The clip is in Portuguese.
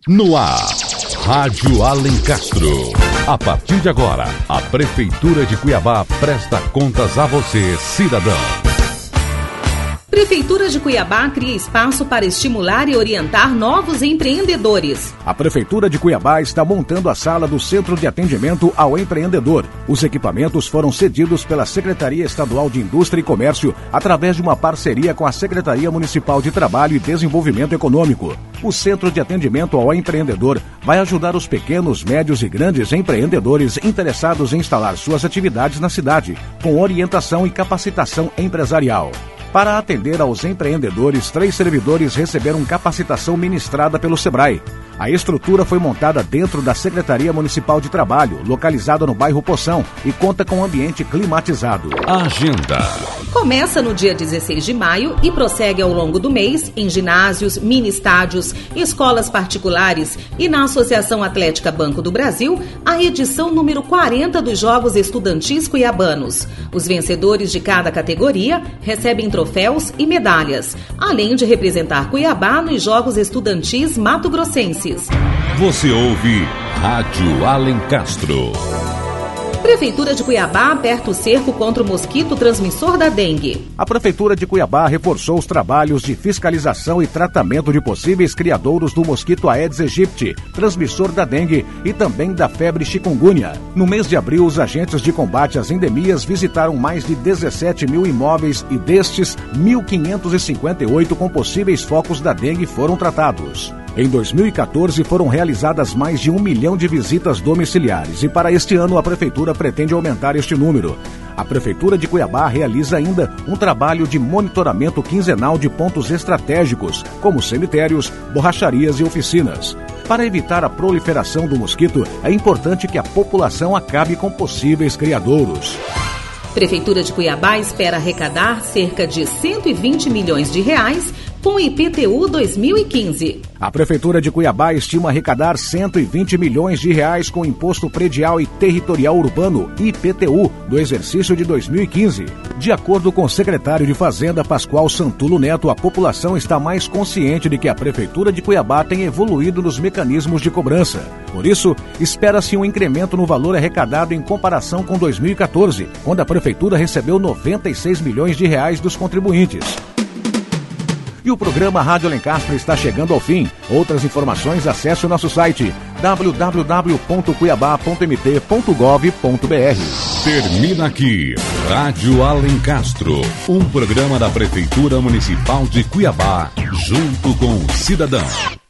No ar, Rádio Alencastro. A partir de agora, a Prefeitura de Cuiabá presta contas a você, cidadão. Prefeitura de Cuiabá cria espaço para estimular e orientar novos empreendedores. A Prefeitura de Cuiabá está montando a sala do Centro de Atendimento ao Empreendedor. Os equipamentos foram cedidos pela Secretaria Estadual de Indústria e Comércio através de uma parceria com a Secretaria Municipal de Trabalho e Desenvolvimento Econômico. O Centro de Atendimento ao Empreendedor vai ajudar os pequenos, médios e grandes empreendedores interessados em instalar suas atividades na cidade, com orientação e capacitação empresarial. Para atender aos empreendedores, 3 servidores receberam capacitação ministrada pelo Sebrae. A estrutura foi montada dentro da Secretaria Municipal de Trabalho, localizada no bairro Poção, e conta com um ambiente climatizado. Agenda. Começa no dia 16 de maio e prossegue ao longo do mês em ginásios, mini-estádios, escolas particulares e na Associação Atlética Banco do Brasil, a edição número 40 dos Jogos Estudantis Cuiabanos. Os vencedores de cada categoria recebem troféus e medalhas, além de representar Cuiabá nos Jogos Estudantis Mato-Grossenses. Você ouve Rádio Alencastro. Prefeitura de Cuiabá aperta o cerco contra o mosquito transmissor da dengue. A Prefeitura de Cuiabá reforçou os trabalhos de fiscalização e tratamento de possíveis criadouros do mosquito Aedes aegypti, transmissor da dengue e também da febre chikungunya. No mês de abril, os agentes de combate às endemias visitaram mais de 17 mil imóveis e destes, 1.558 com possíveis focos da dengue foram tratados. Em 2014, foram realizadas mais de 1 milhão de visitas domiciliares e para este ano a Prefeitura pretende aumentar este número. A Prefeitura de Cuiabá realiza ainda um trabalho de monitoramento quinzenal de pontos estratégicos, como cemitérios, borracharias e oficinas. Para evitar a proliferação do mosquito, é importante que a população acabe com possíveis criadouros. Prefeitura de Cuiabá espera arrecadar cerca de 120 milhões de reais com o IPTU 2015. A Prefeitura de Cuiabá estima arrecadar 120 milhões de reais com o Imposto Predial e Territorial Urbano, IPTU, do exercício de 2015. De acordo com o secretário de Fazenda, Pascoal Santulo Neto, a população está mais consciente de que a Prefeitura de Cuiabá tem evoluído nos mecanismos de cobrança. Por isso, espera-se um incremento no valor arrecadado em comparação com 2014, quando a Prefeitura recebeu 96 milhões de reais dos contribuintes. E o programa Rádio Alencastro está chegando ao fim. Outras informações, acesse o nosso site www.cuiabá.mt.gov.br. Termina aqui Rádio Alencastro, um programa da Prefeitura Municipal de Cuiabá, junto com o cidadão.